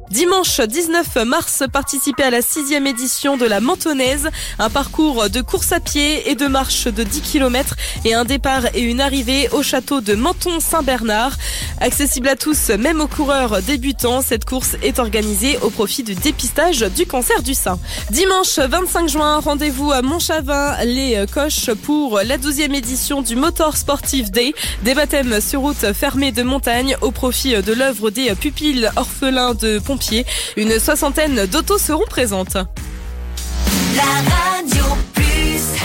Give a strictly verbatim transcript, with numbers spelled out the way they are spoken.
Dimanche dix-neuf mars, participez à la sixième édition de la Mentonnaise, un parcours de course à pied et de marche de dix kilomètres et un départ et une arrivée au château de Menton-Saint-Bernard. Accessible à tous, même aux coureurs débutants, cette course est organisée au profit du dépistage du cancer du sein. Dimanche vingt-cinq juin, rendez-vous à Montchavin, les Coches pour la douzième édition du Motor Sportive Day, des baptêmes sur route fermée de montagne au profit de l'œuvre des pupilles orphelins de pompiers. Une soixantaine d'autos seront présentes. La radio.